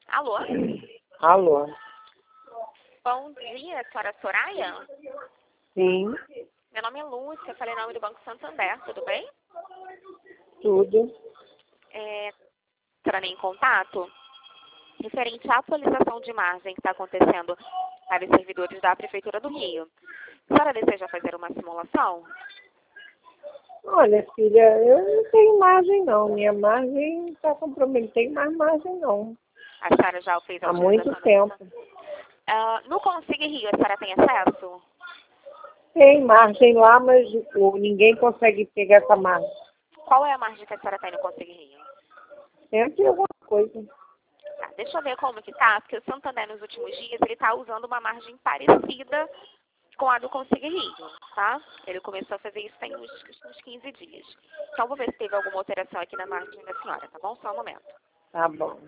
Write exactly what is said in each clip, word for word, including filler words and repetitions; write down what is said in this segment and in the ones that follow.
Alô? Alô? Bom dia, senhora Soraya? Sim, Meu nome é Lúcia, falei em nome do Banco Santander, tudo bem? tudo. É, entrando em contato, referente à atualização de margem que está acontecendo para os servidores da Prefeitura do Rio. A senhora deseja fazer uma simulação? Olha, filha, eu não tenho margem não. Minha margem está comprometida. Não tem mais margem não. A senhora já fez a Há muito utilização da... tempo. Ah, no Consigue Rio, a senhora tem acesso? Tem margem lá, mas o- ninguém consegue pegar essa margem. Qual é a margem que a senhora tem no Consigue Rio? Sempre alguma coisa. Tá, deixa eu ver como que tá, porque o Santander nos últimos dias ele está usando uma margem parecida com a do Consigue Rio, tá? Ele começou a fazer isso tem uns, uns quinze dias. Então vou ver se teve alguma alteração aqui na margem da senhora, tá bom? Só um momento. Tá bom.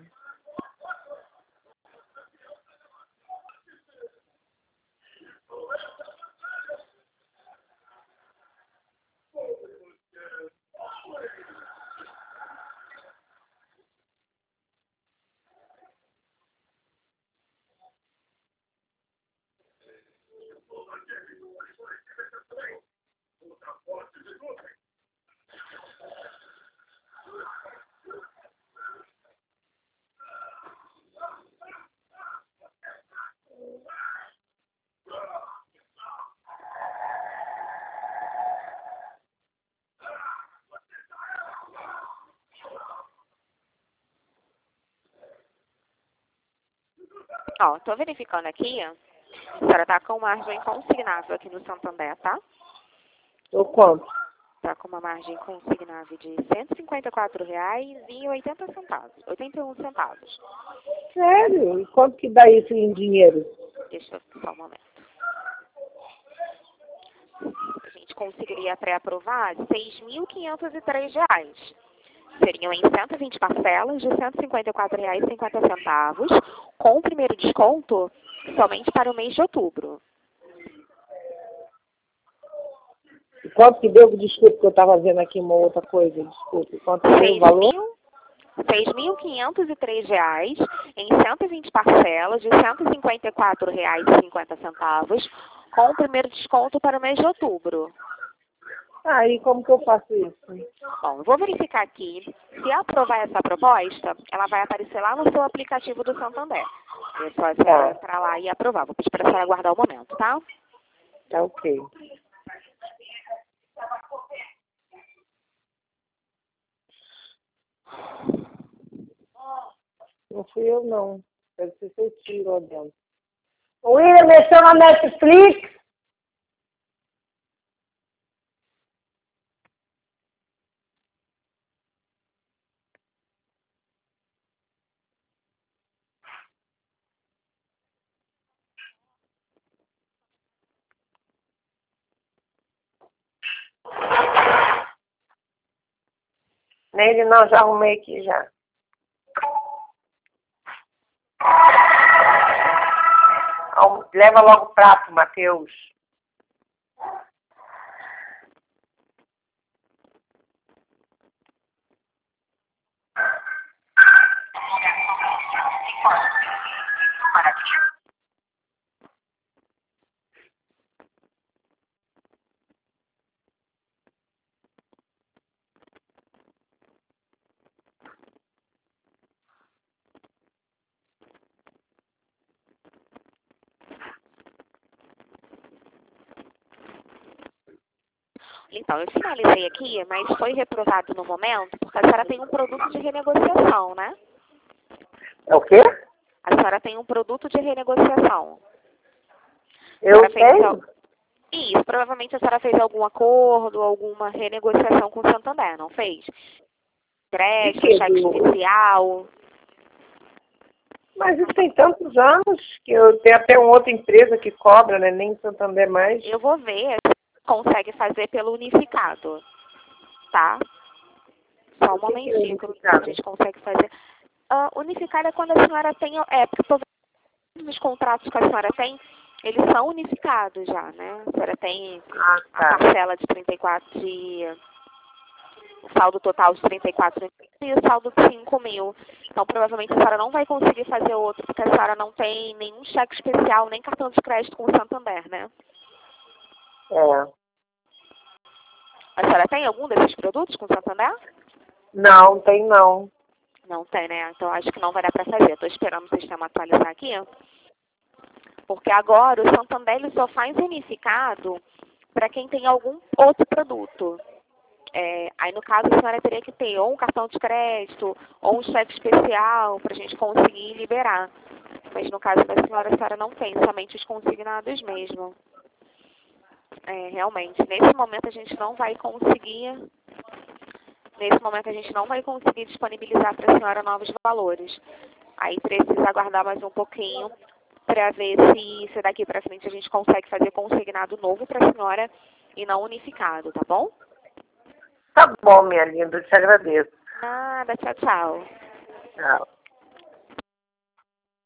Ó, tô verificando aqui, a senhora tá com margem consignável aqui no Santander, tá? Eu conto. Tá com uma margem consignável de cento e cinquenta e quatro reais e oitenta centavos, oitenta e um centavos. Sério? E quanto que dá isso em dinheiro? Deixa eu só um momento. A gente conseguiria pré-aprovar seis mil quinhentos e três reais. Seriam em cento e vinte parcelas de cento e cinquenta e quatro reais e cinquenta centavos, com o primeiro desconto somente para o mês de outubro. E quanto que deu? Desculpa, que eu estava vendo aqui uma outra coisa. Desculpa. Quanto que deu o valor? seis mil quinhentos e três reais em cento e vinte parcelas de cento e cinquenta e quatro reais e cinquenta centavos, com o primeiro desconto para o mês de outubro. Ah, e como que eu faço isso? Bom, eu vou verificar aqui. Se aprovar essa proposta, ela vai aparecer lá no seu aplicativo do Santander. É só a senhora entrar lá e aprovar. Vou pedir para a senhora aguardar o momento, tá? Tá ok. Não fui eu, não. Deve ser seu tio lá dentro. O William mexeu na Netflix? Nele não, já arrumei aqui já. Leva logo o prato, Matheus. Então, eu finalizei aqui, mas foi reprovado no momento, porque a senhora tem um produto de renegociação, né? É o quê? A senhora tem um produto de renegociação. Eu tenho? Isso, provavelmente a senhora fez algum acordo, alguma renegociação com o Santander, não fez? Crédito, cheque especial. Mas isso tem tantos anos que eu tenho até uma outra empresa que cobra, né? Nem Santander mais. Eu vou ver se consegue fazer pelo unificado, tá? Só um momentinho que a gente consegue fazer. Uh, unificado é quando a senhora tem... É, porque todos os contratos que a senhora tem, eles são unificados já, né? A senhora tem Ah, tá. a parcela de trinta e quatro de... o saldo total de trinta e quatro mil e o saldo de cinco mil. Então, provavelmente a senhora não vai conseguir fazer outro, porque a senhora não tem nenhum cheque especial, nem cartão de crédito com o Santander, né? É. A senhora tem algum desses produtos com o Santander? Não, tem não. Não tem, né? Então, acho que não vai dar para fazer. Estou esperando o sistema atualizar aqui. Porque agora o Santander ele só faz unificado para quem tem algum outro produto. É, aí, no caso, a senhora teria que ter ou um cartão de crédito ou um cheque especial para a gente conseguir liberar. Mas, no caso da senhora, a senhora não tem, somente os consignados mesmo. É, realmente, nesse momento a gente não vai conseguir... Nesse momento a gente não vai conseguir disponibilizar para a senhora novos valores. Aí precisa aguardar mais um pouquinho para ver se, se daqui para frente a gente consegue fazer consignado novo para a senhora e não unificado, tá bom? Tá bom, minha linda, eu te agradeço. Nada, tchau, tchau. Tchau.